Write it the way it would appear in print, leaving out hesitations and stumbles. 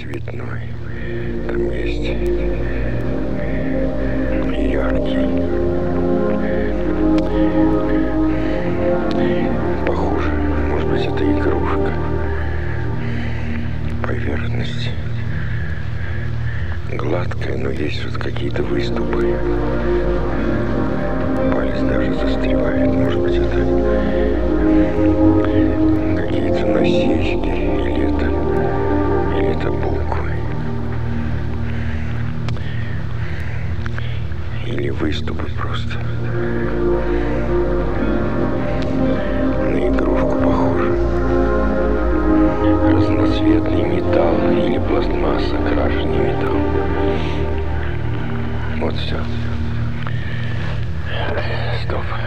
цветной. Там есть яркий. Похоже, может быть, это игрушка. Поверхность гладкая, но есть вот какие-то выступы. Палец даже застревает. Может быть, это какие-то насечки, или это буквы, или выступы просто. На игрушку похоже. Разноцветный металл или пластмасса, крашеный металл. Вот все. Стоп.